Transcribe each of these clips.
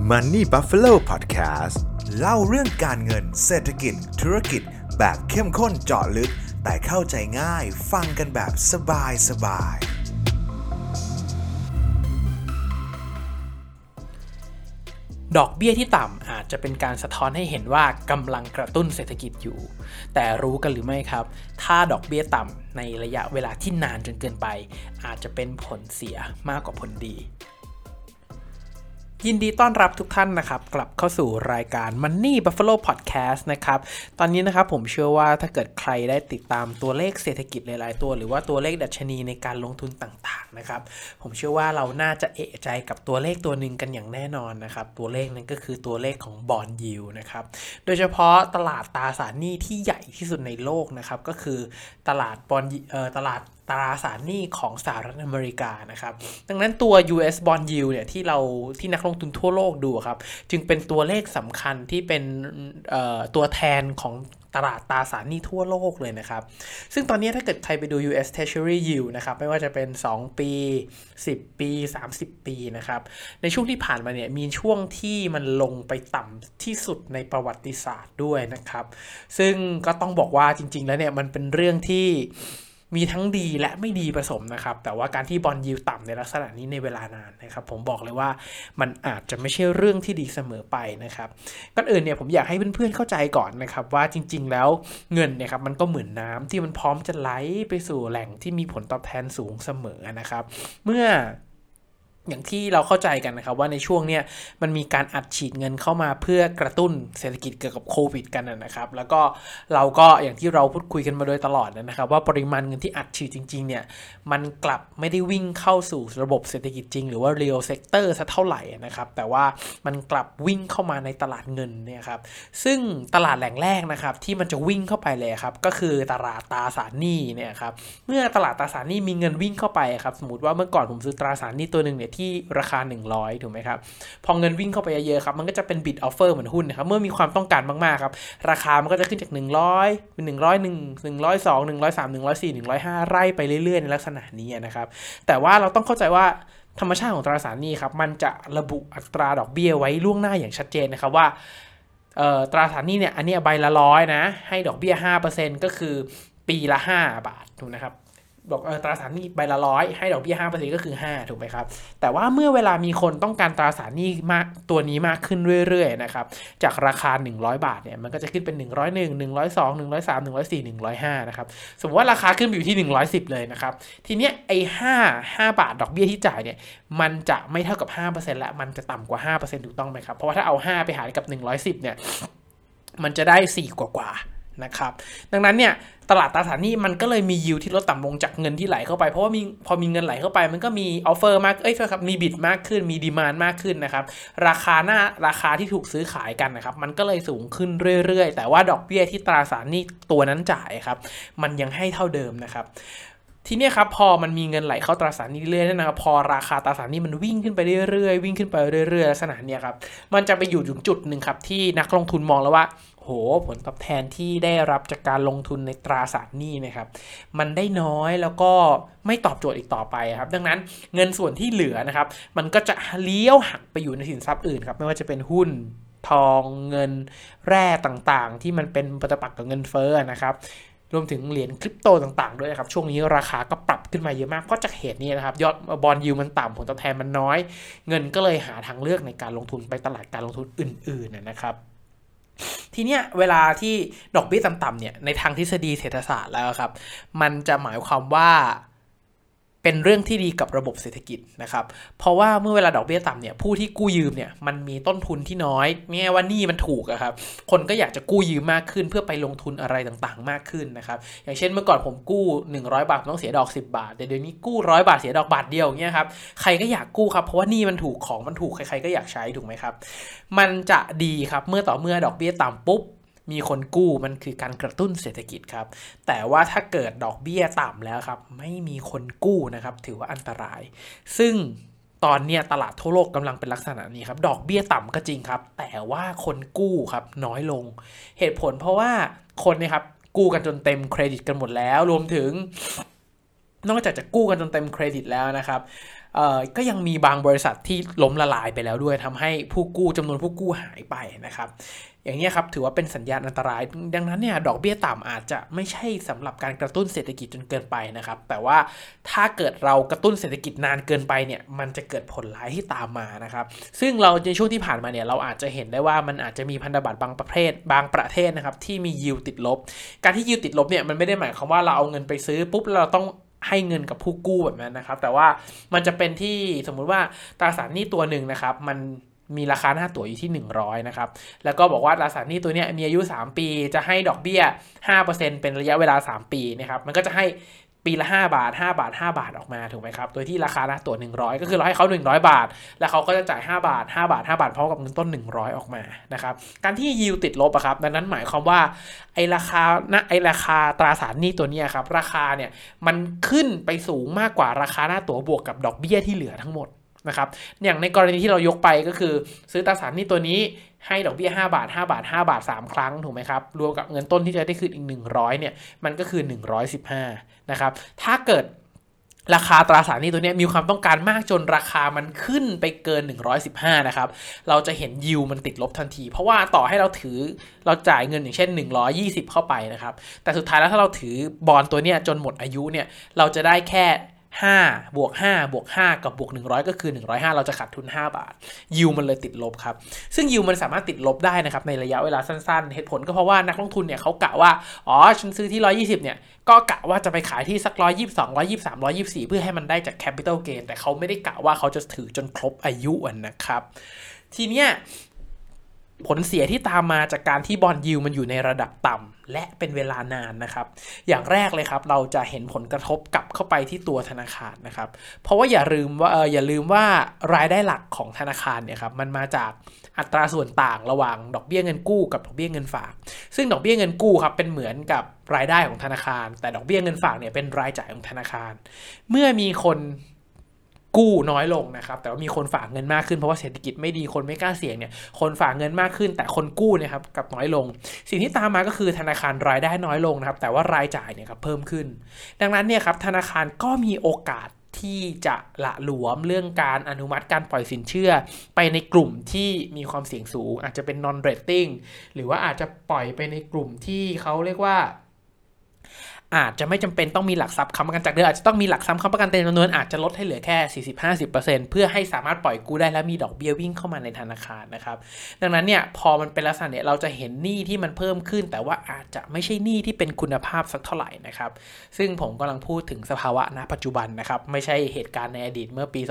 Money Buffalo Podcast เล่าเรื่องการเงินเศรษฐกิจธุรกิจแบบเข้มข้นเจาะลึกแต่เข้าใจง่ายฟังกันแบบสบายดอกเบี้ยที่ต่ำอาจจะเป็นการสะท้อนให้เห็นว่ากำลังกระตุ้นเศรษฐกิจอยู่แต่รู้กันหรือไม่ครับถ้าดอกเบี้ยต่ำในระยะเวลาที่นานจนเกินไปอาจจะเป็นผลเสียมากกว่าผลดียินดีต้อนรับทุกท่านนะครับกลับเข้าสู่รายการ Money Buffalo Podcast นะครับตอนนี้นะครับผมเชื่อว่าถ้าเกิดใครได้ติดตามตัวเลขเศรษฐกิจหลายๆตัวหรือว่าตัวเลขดัชนีในการลงทุนต่างๆนะครับผมเชื่อว่าเราน่าจะเอะใจกับตัวเลขตัวหนึ่งกันอย่างแน่นอนนะครับตัวเลขนั้นก็คือตัวเลขของ Bond Yield นะครับโดยเฉพาะตลาดตราสารหนี้ที่ใหญ่ที่สุดในโลกนะครับก็คือตลาดตลาดตราสารหนี้ของสหรัฐอเมริกานะครับดังนั้นตัว US Bond Yield เนี่ยที่นักลงทุนทั่วโลกดูครับจึงเป็นตัวเลขสำคัญที่เป็นตัวแทนของตลาดตราสารหนี้ทั่วโลกเลยนะครับซึ่งตอนนี้ถ้าเกิดใครไปดู US Treasury Yield นะครับไม่ว่าจะเป็น2ปี10ปี30ปีนะครับในช่วงที่ผ่านมาเนี่ยมีช่วงที่มันลงไปต่ำที่สุดในประวัติศาสตร์ด้วยนะครับซึ่งก็ต้องบอกว่าจริงๆแล้วเนี่ยมันเป็นเรื่องที่มีทั้งดีและไม่ดีผสมนะครับแต่ว่าการที่บอนด์ยิลด์ต่ำในลักษณะนี้ในเวลานานนะครับผมบอกเลยว่ามันอาจจะไม่ใช่เรื่องที่ดีเสมอไปนะครับก่อนอื่นเนี่ยผมอยากให้เพื่อนๆเข้าใจก่อนนะครับว่าจริงๆแล้วเงินเนี่ยครับมันก็เหมือนน้ำที่มันพร้อมจะไหลไปสู่แหล่งที่มีผลตอบแทนสูงเสมอนะครับเมื่ออย่างที่เราเข้าใจกันนะครับว่าในช่วงเนี้ยมันมีการอัดฉีดเงินเข้ามาเพื่อกระตุ้นเศรษฐกิจเกี่ยวกับโควิดกันนะครับแล้วก็เราก็อย่างที่เราพูดคุยกันมาโดยตลอดนะครับว่าปริมาณเงินที่อัดฉีดจริงๆเนี่ยมันกลับไม่ได้วิ่งเข้าสู่ระบบเศรษฐกิจจริงหรือว่า real sector ซะเท่าไหร่นะครับแต่ว่ามันกลับวิ่งเข้ามาในตลาดเงินเนี่ยครับซึ่งตลาดแหล่งแรกนะครับที่มันจะวิ่งเข้าไปเลยครับก็คือตลาดตราสารหนี้เนี่ยครับเมื่อตลาดตราสารหนี้มีเงินวิ่งเข้าไปครับสมมติว่าเมื่อก่อนผมซื้อตราสารหนี้ตัวนึงเนี่ยที่ราคา100ถูกไหมครับพอเงินวิ่งเข้าไปเยอะๆครับมันก็จะเป็น bid offer เหมือนหุ้นนะครับเมื่อมีความต้องการมากๆครับราคามันก็จะขึ้นจาก100เป็น101 102 103 104 105ไล่ไปเรื่อยๆในลักษณะนี้นะครับแต่ว่าเราต้องเข้าใจว่าธรรมชาติของตราสารหนี้ครับมันจะระบุอัตราดอกเบี้ยไว้ล่วงหน้าอย่างชัดเจนนะครับว่าตราสารหนี้เนี่ยอันนี้ใบละ100นะให้ดอกเบี้ย 5% ก็คือปีละ5บาทถูกนะครับบอกตราสารหนี้ใบละ100ให้ดอกเบี้ย 5% ก็คือ5ถูกไหมครับแต่ว่าเมื่อเวลามีคนต้องการตราสารหนี้มากตัวนี้มากขึ้นเรื่อยๆนะครับจากราคา100บาทเนี่ยมันก็จะขึ้นเป็น101 102 103 104 105นะครับสมมติว่าราคาขึ้นไปอยู่ที่110เลยนะครับทีเนี้ยไอ้5บาทดอกเบี้ยที่จ่ายเนี่ยมันจะไม่เท่ากับ 5% แล้วมันจะต่ำกว่า 5% ถูกต้องไหมครับเพราะว่าถ้าเอา5ไปหารกับ110เนี่ยมันจะได้4กว่านะครับดังนั้นเนี่ยตลาดตราสารหนี้มันก็เลยมียิวที่ลดต่ำลงจากเงินที่ไหลเข้าไปเพราะว่าพอมีเงินไหลเข้าไปมันก็มีออฟเฟอร์มากครับมีบิดมากขึ้นมีดีมานด์มากขึ้นนะครับราคาที่ถูกซื้อขายกันนะครับมันก็เลยสูงขึ้นเรื่อยๆแต่ว่าดอกเบี้ยที่ตราสารหนี้ตัวนั้นจ่ายครับมันยังให้เท่าเดิมนะครับทีนี้ครับพอมันมีเงินไหลเข้าตราสารหนี้เรื่อยๆนะครับพอราคาตราสารหนี้มันวิ่งขึ้นไปเรื่อยๆวิ่งขึ้นไปเรื่อยๆลักษณะเนี้ยครับมันจะไปอยู่ถึงจุดนึงครับที่นักลงทุนมองแล้วว่าผลตอบแทนที่ได้รับจากการลงทุนในตราสารหนี้นะครับมันได้น้อยแล้วก็ไม่ตอบโจทย์อีกต่อไปครับดังนั้นเงินส่วนที่เหลือนะครับมันก็จะเลี้ยวหักไปอยู่ในสินทรัพย์อื่นครับไม่ว่าจะเป็นหุ้นทองเงินแร่ต่างๆที่มันเป็นปฏิปักษ์กับเงินเฟ้อนะครับรวมถึงเหรียญคริปโตต่างๆด้วยนะครับช่วงนี้ราคาก็ปรับขึ้นมาเยอะมากเพราะจากเหตุนี้นะครับยอดบอนด์ยิลด์มันต่ำผลตอบแทนมันน้อยเงินก็เลยหาทางเลือกในการลงทุนไปตลาดการลงทุนอื่นๆนะครับทีเนี้ยเวลาที่ดอกเบี้ยต่ำๆเนี่ยในทางทฤษฎีเศรษฐศาสตร์แล้วครับมันจะหมายความว่าเป็นเรื่องที่ดีกับระบบเศรษฐกิจนะครับเพราะว่าเมื่อเวลาดอกเบี้ยต่ำเนี่ยผู้ที่กู้ยืมเนี่ยมันมีต้นทุนที่น้อยแม้ว่าหนี้มันถูกครับคนก็อยากจะกู้ยืมมากขึ้นเพื่อไปลงทุนอะไรต่างๆมากขึ้นนะครับอย่างเช่นเมื่อก่อนผมกู้100บาทต้องเสียดอก10บาทแต่เดี๋ยวนี้กู้100บาทเสียดอกบาทเดียวอย่างเงี้ยครับใครก็อยากกู้ครับเพราะว่าหนี้มันถูกของมันถูกใครๆก็อยากใช้ถูกไหมครับมันจะดีครับเมื่อดอกเบี้ยต่ำปุ๊บมีคนกู้มันคือการกระตุ้นเศรษฐกิจครับแต่ว่าถ้าเกิดดอกเบี้ยต่ำแล้วครับไม่มีคนกู้นะครับถือว่าอันตรายซึ่งตอนนี้ตลาดทั่วโลกกำลังเป็นลักษณะนี้ครับดอกเบี้ยต่ำก็จริงครับแต่ว่าคนกู้ครับน้อยลงเหตุผลเพราะว่าคนเนี่ยครับกู้กันจนเต็มเครดิตกันหมดแล้วรวมถึงนอกจากจะกู้กันจนเต็มเครดิตแล้วนะครับก็ยังมีบางบริษัทที่ล้มละลายไปแล้วด้วยทำให้ผู้กู้จำนวนผู้กู้หายไปนะครับอย่างนี้ครับถือว่าเป็นสัญญาณอันตรายดังนั้นเนี่ยดอกเบี้ยต่ำอาจจะไม่ใช่สำหรับการกระตุ้นเศรษฐกิจจนเกินไปนะครับแต่ว่าถ้าเกิดเรากระตุ้นเศรษฐกิจนานเกินไปเนี่ยมันจะเกิดผลร้ายที่ตามมานะครับซึ่งเราในช่วงที่ผ่านมาเนี่ยเราอาจจะเห็นได้ว่ามันอาจจะมีพันธบัตรบางประเทศนะครับที่มียิวติดลบการที่ยิวติดลบเนี่ยมันไม่ได้หมายความว่าเราเอาเงินไปซื้อปุ๊บเราต้องให้เงินกับผู้กู้แบบนั้นนะครับแต่ว่ามันจะเป็นที่สมมุติว่าตราสารหนี้ตัวหนึ่งนะครับมันมีราคาหน้าตั๋วอยู่ที่100นะครับแล้วก็บอกว่าตราสารหนี้ตัวนี้มีอายุ3ปีจะให้ดอกเบี้ย 5% เป็นระยะเวลา3ปีนะครับมันก็จะให้ปีละ5 บาท5 บาท5 บาทออกมาถูกไหมครับโดยที่ราคาหน้าตั๋ว100ก็คือเราให้เขา100 บาทแล้วเขาก็จะจ่าย5 บาท5 บาท5 บาทพร้อมกับเงินต้น100ออกมานะครับการที่ยิวติดลบอะครับดังนั้นหมายความว่าไอ้ราคาตราสารหนี้ตัวนี้ครับราคาเนี่ยมันขึ้นไปสูงมากกว่าราคาหน้าตั๋วบวกกับดอกเบี้ยที่เหลือทั้งหมดนะครับอย่างในกรณีที่เรายกไปก็คือซื้อตราสารหนี้ตัวนี้ให้ดอกเบี้ย5 บาท5 บาท5 บาท3ครั้งถูกไหมครับรวมกับเงินต้นที่จะได้คืนอีก100เนี่ยมันก็คือ115นะครับถ้าเกิดราคาตราสารหนี้ตัวนี้มีความต้องการมากจนราคามันขึ้นไปเกิน115นะครับเราจะเห็นยิวมันติดลบทันทีเพราะว่าต่อให้เราจ่ายเงินอย่างเช่น120เข้าไปนะครับแต่สุดท้ายแล้วถ้าเราถือบอนตัวเนี้ยจนหมดอายุเนี่ยเราจะได้แค่5บวก5บวก5กับบวก100ก็คือ105เราจะขาดทุน5 บาทยิวมันเลยติดลบครับซึ่งยิวมันสามารถติดลบได้นะครับในระยะเวลาสั้นๆเหตุผลก็เพราะว่านักลงทุนเนี่ยเขากะว่าฉันซื้อที่120เนี่ยก็กะว่าจะไปขายที่สัก122 123 124เพื่อให้มันได้จาก capital gain แต่เขาไม่ได้กะว่าเขาจะถือจนครบอายุนะครับทีเนี้ยผลเสียที่ตามมาจากการที่บอนด์ยิลด์มันอยู่ในระดับต่ำและเป็นเวลานานนะครับอย่างแรกเลยครับเราจะเห็นผลกระทบกลับเข้าไปที่ตัวธนาคารนะครับเพราะว่าอย่าลืมว่ารายได้หลักของธนาคารเนี่ยครับมันมาจากอัตราส่วนต่างระหว่างดอกเบี้ยเงินกู้กับดอกเบี้ยเงินฝากซึ่งดอกเบี้ยเงินกู้ครับเป็นเหมือนกับรายได้ของธนาคารแต่ดอกเบี้ยเงินฝากเนี่ยเป็นรายจ่ายของธนาคารเมื่อมีคนกู้น้อยลงนะครับแต่ว่ามีคนฝากเงินมากขึ้นเพราะว่าเศรษฐกิจไม่ดีคนไม่กล้าเสี่ยงเนี่ยคนฝากเงินมากขึ้นแต่คนกู้เนี่ยครับกับน้อยลงสิ่งที่ตามมาก็คือธนาคารรายได้น้อยลงนะครับแต่ว่ารายจ่ายเนี่ยครับเพิ่มขึ้นดังนั้นเนี่ยครับธนาคารก็มีโอกาสที่จะละหลวมเรื่องการอนุมัติการปล่อยสินเชื่อไปในกลุ่มที่มีความเสี่ยงสูงอาจจะเป็น non rating หรือว่าอาจจะปล่อยไปในกลุ่มที่เขาเรียกว่าอาจจะไม่จำเป็นต้องมีหลักทรัพย์ค้ำประกันจากเดิมอาจจะต้องมีหลักทรัพย์ค้ำประกันเต็มจำนวนอาจจะลดให้เหลือแค่ 40-50% เพื่อให้สามารถปล่อยกู้ได้และมีดอกเบี้ยวิ่งเข้ามาในธนาคารนะครับดังนั้นเนี่ยพอมันเป็นลักษณะเนี่ยเราจะเห็นหนี้ที่มันเพิ่มขึ้นแต่ว่าอาจจะไม่ใช่หนี้ที่เป็นคุณภาพสักเท่าไหร่นะครับซึ่งผมกำลังพูดถึงสภาวะณปัจจุบันนะครับไม่ใช่เหตุการณ์ในอดีตเมื่อปี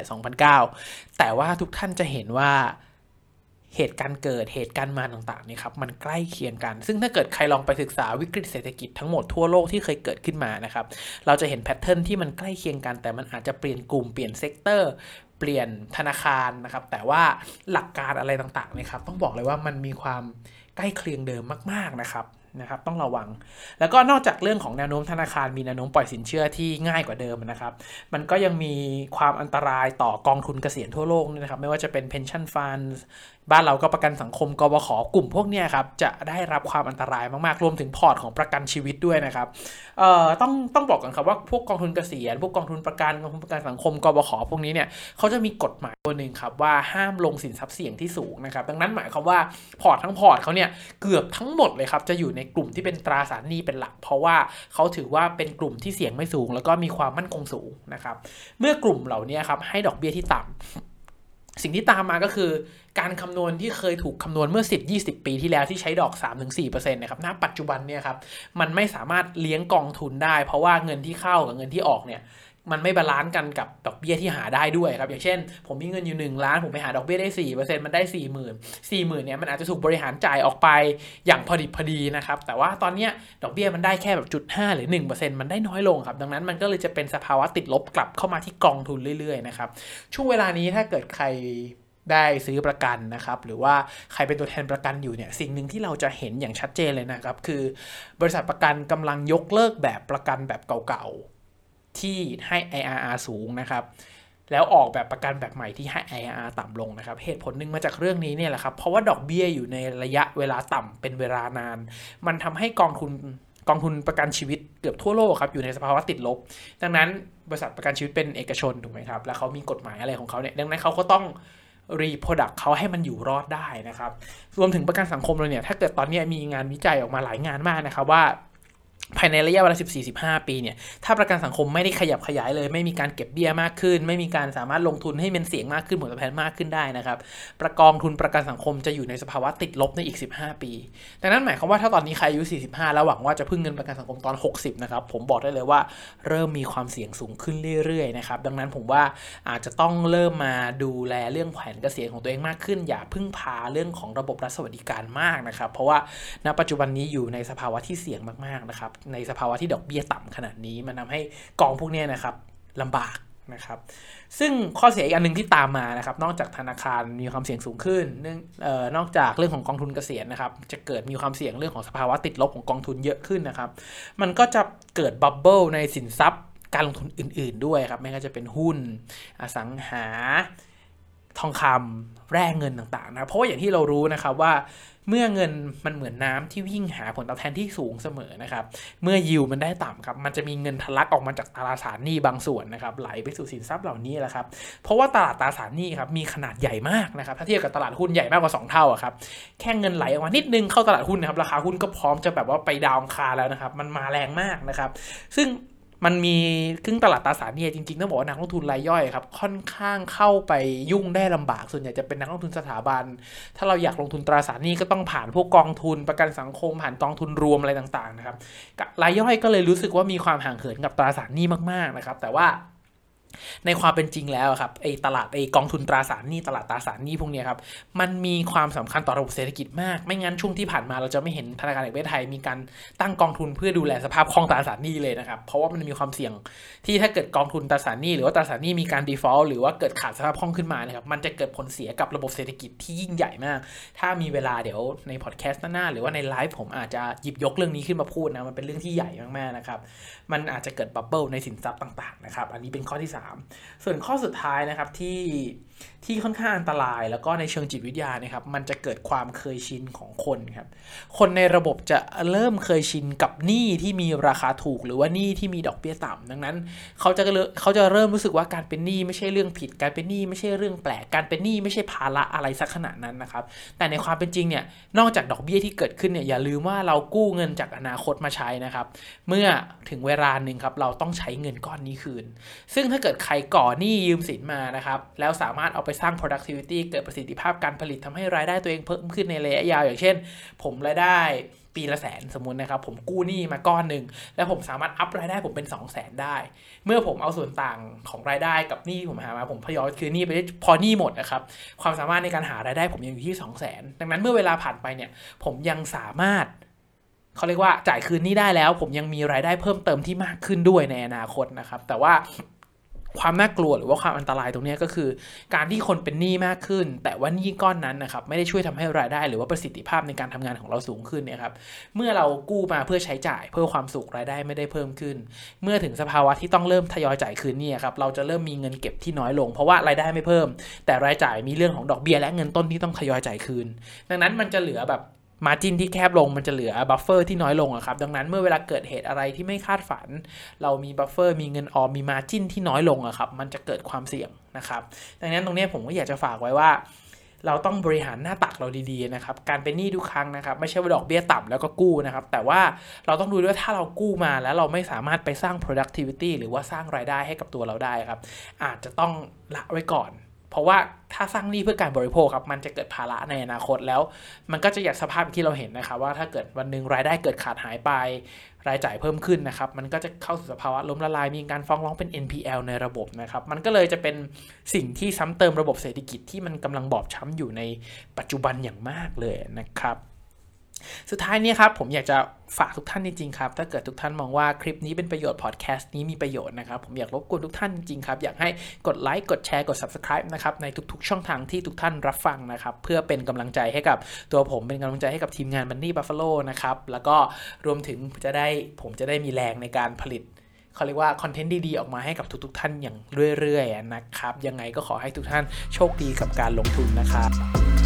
2008-2009 แต่ว่าทุกท่านจะเห็นว่าเหตุการณ์เกิดเหตุการณ์มาต่างๆนี่ครับมันใกล้เคียงกันซึ่งถ้าเกิดใครลองไปศึกษาวิกฤตเศรษฐกิจทั้งหมดทั่วโลกที่เคยเกิดขึ้นมานะครับเราจะเห็นแพทเทิร์นที่มันใกล้เคียงกันแต่มันอาจจะเปลี่ยนกลุ่มเปลี่ยนเซกเตอร์เปลี่ยนธนาคารนะครับแต่ว่าหลักการอะไรต่างๆนะครับต้องบอกเลยว่ามันมีความใกล้เคียงเดิมมากๆนะครับต้องระวังแล้วก็นอกจากเรื่องของแนวโน้มธนาคารมีแนวโน้มปล่อยสินเชื่อที่ง่ายกว่าเดิมนะครับมันก็ยังมีความอันตรายต่อกองทุนเกษียณทั่วโลกนะครับไม่ว่าจะเป็น pension funds บ้านเราก็ประกันสังคมกบข.กลุ่มพวกนี้ครับจะได้รับความอันตรายมากๆรวมถึงพอร์ตของประกันชีวิตด้วยนะครับต้องบอกกันครับว่าพวกกองทุนเกษียณพวกกองทุนประกันกองทุนประกันสังคมกบข.พวกนี้เนี่ยเขาจะมีกฎหมายตัวนึงครับว่าห้ามลงสินทรัพย์เสี่ยงที่สูงนะครับดังนั้นหมายความว่าพอร์ตเขาเนี่ยเกือบทั้งหมดเลยครับจะอยู่ในกลุ่มที่เป็นตราสารหนี้เป็นหลักเพราะว่าเขาถือว่าเป็นกลุ่มที่เสี่ยงไม่สูงแล้วก็มีความมั่นคงสูงนะครับเมื่อกลุ่มเหล่านี้ครับให้ดอกเบี้ยที่ต่ำสิ่งที่ตามมาก็คือการคำนวณที่เคยถูกคำนวณเมื่อ 10-20 ปีที่แล้วที่ใช้ดอก 3-4% นะครับณปัจจุบันเนี่ยครับมันไม่สามารถเลี้ยงกองทุนได้เพราะว่าเงินที่เข้ากับเงินที่ออกเนี่ยมันไม่บาลานซ์กันกับดอกเบี้ยที่หาได้ด้วยครับอย่างเช่นผมมีเงินอยู่1 ล้านผมไปหาดอกเบี้ยได้ 4% มันได้ 40,000 เนี่ยมันอาจจะถูกบริหารจ่ายออกไปอย่างพอดีนะครับแต่ว่าตอนนี้ดอกเบี้ยมันได้แค่แบบ 0.5 หรือ 1% มันได้น้อยลงครับดังนั้นมันก็เลยจะเป็นสภาวะติดลบกลับเข้ามาที่กองทุนเรื่อยๆนะครับช่วงเวลานี้ถ้าเกิดใครได้ซื้อประกันนะครับหรือว่าใครเป็นตัวแทนประกันอยู่เนี่ยสิ่งหนึ่งที่เราจะเห็นอย่างชัดเจนเลยนะครับคือบริษัทประกันกำลังยกเลิกแบบประกันแบบเก่าๆที่ให้ IRR สูงนะครับแล้วออกแบบประกันแบบใหม่ที่ให้ IRR ต่ำลงนะครับเหตุผลหนึ่งมาจากเรื่องนี้เนี่ยแหละครับเพราะว่าดอกเบี้ยอยู่ในระยะเวลาต่ำเป็นเวลานานมันทำให้กองทุนกองทุนประกันชีวิตเกือบทั่วโลกครับอยู่ในสภาวะติดลบดังนั้นบริษัทประกันชีวิตเป็นเอกชนถูกไหมครับแล้วเขามีกฎหมายอะไรของเขาเนี่ยดังนั้นเขาก็ต้องรีโปรดักต์เขาให้มันอยู่รอดได้นะครับรวมถึงประกันสังคมเราเนี่ยถ้าเกิดตอนนี้มีงานวิจัยออกมาหลายงานมากนะครับว่าภายในระยะเวลา 14-15 ปีเนี่ยถ้าประกันสังคมไม่ได้ขยับขยายเลยไม่มีการเก็บเบี้ยมากขึ้นไม่มีการสามารถลงทุนให้มันเสี่ยงมากขึ้นผลตอบแทนมากขึ้นได้นะครับกองทุนประกันสังคมจะอยู่ในสภาวะติดลบในอีก15 ปีดังนั้นหมายความว่าถ้าตอนนี้ใครอายุ45แล้วหวังว่าจะพึ่งเงินประกันสังคมตอน60นะครับผมบอกได้เลยว่าเริ่มมีความเสี่ยงสูงขึ้นเรื่อยๆนะครับดังนั้นผมว่าอาจจะต้องเริ่มมาดูแลเรื่องแผนเกษียณของตัวเองมากขึ้นอย่าพึ่งพาเรื่องของระบบรัฐสวัสดิการมากนะครับเพราะว่าณปัจจุบันนี้อยู่ในสภาวะที่เสี่ยงมากๆนะครับในสภาวะที่ดอกเบี้ยต่ำขนาดนี้มันทำให้กองพวกนี้นะครับลำบากนะครับซึ่งข้อเสียอีกอันนึงที่ตามมานะครับนอกจากธนาคารมีความเสี่ยงสูงขึ้นนอกจากเรื่องของกองทุนเกษียณนะครับจะเกิดมีความเสี่ยงเรื่องของสภาวะติดลบของกองทุนเยอะขึ้นนะครับมันก็จะเกิดบับเบิ้ลในสินทรัพย์การลงทุนอื่นๆด้วยครับไม่ว่าจะเป็นหุ้นอสังหาทองคำแร่เงินต่างๆนะเพราะว่าอย่างที่เรารู้นะครับว่าเมื่อเงินมันเหมือนน้ำที่วิ่งหาผลตอบแทนที่สูงเสมอนะครับเมื่อยิวมันได้ต่ำครับมันจะมีเงินทะลักออกมาจากตราสารหนี้บางส่วนนะครับไหลไปสู่สินทรัพย์เหล่านี้แหละครับเพราะว่าตลาดตราสารหนี้ครับมีขนาดใหญ่มากนะครับถ้าเทียบกับตลาดหุ้นใหญ่มากกว่า2 เท่าครับแค่เงินไหลออกมานิดนึงเข้าตลาดหุ้นนะครับราคาหุ้นก็พร้อมจะแบบว่าไปดาวคาแล้วนะครับมันมาแรงมากนะครับซึ่งมันมีตลาดตราสารหนี้จริงๆต้องบอกว่านักลงทุนรายย่อยครับค่อนข้างเข้าไปยุ่งได้ลำบากส่วนใหญ่จะเป็นนักลงทุนสถาบันถ้าเราอยากลงทุนตราสารหนี้ก็ต้องผ่านพวกกองทุนประกันสังคมผ่านกองทุนรวมอะไรต่างๆนะครับรายย่อยก็เลยรู้สึกว่ามีความห่างเหินกับตราสารหนี้มากๆนะครับแต่ว่าในความเป็นจริงแล้วครับตลาดกองทุนตราสารหนี้ตลาดตราสารหนี้พวกนี้ครับมันมีความสำคัญต่อระบบเศรษฐกิจมากไม่งั้นช่วงที่ผ่านมาเราจะไม่เห็นธนาคารแห่งประเทศไทยมีการตั้งกองทุนเพื่อดูแลสภาพคล่องตราสารหนี้เลยนะครับเพราะว่ามันมีความเสี่ยงที่ถ้าเกิดกองทุนตราสารหนี้หรือว่าตราสารหนี้มีการ default หรือว่าเกิดขาดสภาพคล่องขึ้นมานะครับมันจะเกิดผลเสียกับระบบเศรษฐกิจที่ยิ่งใหญ่มากถ้ามีเวลาเดี๋ยวในพอดแคสต์หน้าหรือว่าในไลฟ์ผมอาจจะหยิบยกเรื่องนี้ขึ้นมาพูดนะมันเป็นเรื่องที่ใหญ่มากๆนะครับมันอาจจะเกิดบับเบิ้ลในสินทรัพย์ต่างๆนะครับอันนี้เป็นข้อที่3ส่วนข้อสุดท้ายนะครับที่ค่อนข้างอันตรายแล้วก็ในเชิงจิตวิทยานะครับมันจะเกิดความเคยชินของคนครับคนในระบบจะเริ่มเคยชินกับหนี้ที่มีราคาถูกหรือว่าหนี้ที่มีดอกเบี้ยต่ำดังนั้นเขาจะเริ่มรู้สึกว่าการเป็นหนี้ไม่ใช่เรื่องผิดการเป็นหนี้ไม่ใช่เรื่องแปลกการเป็นหนี้ไม่ใช่ภาระอะไรสักขนาดนั้นนะครับแต่ในความเป็นจริงเนี่ยนอกจากดอกเบี้ยที่เกิดขึ้นเนี่ยอย่าลืมว่าเรากู้เงินจากอนาคตมาใช้นะครับเมื่อถึงเวลานึงครับเราต้องใช้เงินก้อนนี้คืนซึ่งถ้าเกิดใครก่อหนี้ยืมสินมานะครับแล้วสามารถเอาไปสร้าง productivity เกิดประสิทธิภาพการผลิตทำให้รายได้ตัวเองเพิ่มขึ้นในระยะยาวอย่างเช่นผมรายได้ปีละ100,000สมมุตินะครับผมกู้หนี้มาก้อนนึงแล้วผมสามารถอัพรายได้ผมเป็น200,000ได้เมื่อผมเอาส่วนต่างของรายได้กับหนี้ที่ผมหามาผมทยอยคืนหนี้ไปได้พอหนี้หมดนะครับความสามารถในการหารายได้ผมยังอยู่ที่200,000ดังนั้นเมื่อเวลาผ่านไปเนี่ยผมยังสามารถเขาเรียกว่าจ่ายคืนหนี้ได้แล้วผมยังมีรายได้เพิ่มเติมที่มากขึ้นด้วยในอนาคตนะครับแต่ว่าความน่ากลัวหรือว่าความอันตรายตรงนี้ก็คือการที่คนเป็นหนี้มากขึ้นแต่ว่าหนี้ก้อนนั้นนะครับไม่ได้ช่วยทำให้รายได้หรือว่าประสิทธิภาพในการทำงานของเราสูงขึ้นเนี่ยครับเมื่อเรากู้มาเพื่อใช้จ่ายเพื่อความสุขรายได้ไม่ได้เพิ่มขึ้นเมื่อถึงสภาวะที่ต้องเริ่มทยอยจ่ายคืนหนี้ครับเราจะเริ่มมีเงินเก็บที่น้อยลงเพราะว่ารายได้ไม่เพิ่มแต่รายจ่ายมีเรื่องของดอกเบี้ยและเงินต้นที่ต้องทยอยจ่ายคืนดังนั้นมันจะเหลือแบบmargin ที่แคบลงมันจะเหลือบัฟเฟอร์ที่น้อยลงครับดังนั้นเมื่อเวลาเกิดเหตุอะไรที่ไม่คาดฝันเรามีบัฟเฟอร์มีเงินออมมี margin ที่น้อยลงครับมันจะเกิดความเสี่ยงนะครับดังนั้นตรงนี้ผมก็อยากจะฝากไว้ว่าเราต้องบริหารหน้าตักเราดีๆนะครับการเป็นหนี้ทุกครั้งนะครับไม่ใช่ว่าดอกเบี้ยต่ำแล้วก็กู้นะครับแต่ว่าเราต้องดูด้วยถ้าเรากู้มาแล้วเราไม่สามารถไปสร้าง productivity หรือว่าสร้างรายได้ให้กับตัวเราได้ครับอาจจะต้องละไว้ก่อนเพราะว่าถ้าสร้างหนี้เพื่อการบริโภคครับมันจะเกิดภาระในอนาคตแล้วมันก็จะอย่างสภาพที่เราเห็นนะครับว่าถ้าเกิดวันนึงรายได้เกิดขาดหายไปรายจ่ายเพิ่มขึ้นนะครับมันก็จะเข้าสู่สภาวะล้มละลายมีการฟ้องร้องเป็น NPL ในระบบนะครับมันก็เลยจะเป็นสิ่งที่ซ้ำเติมระบบเศรษฐกิจที่มันกำลังบอบช้ำอยู่ในปัจจุบันอย่างมากเลยนะครับสุดท้ายนี้ครับผมอยากจะฝากทุกท่านจริงๆครับถ้าเกิดทุกท่านมองว่าคลิปนี้เป็นประโยชน์พอดแคสต์นี้มีประโยชน์นะครับผมอยากรบกวนทุกท่านจริงๆครับอยากให้กดไลค์กดแชร์กด Subscribe นะครับในทุกๆช่องทางที่ทุกท่านรับฟังนะครับเพื่อเป็นกำลังใจให้กับตัวผมเป็นกำลังใจให้กับทีมงาน Money Buffalo นะครับแล้วก็รวมถึงผมจะได้มีแรงในการผลิตเขาเรียกว่าคอนเทนต์ดีๆออกมาให้กับทุกๆท่านอย่างเรื่อยๆนะครับยังไงก็ขอให้ทุกท่านโชคดีกับการลงทุนนะครับ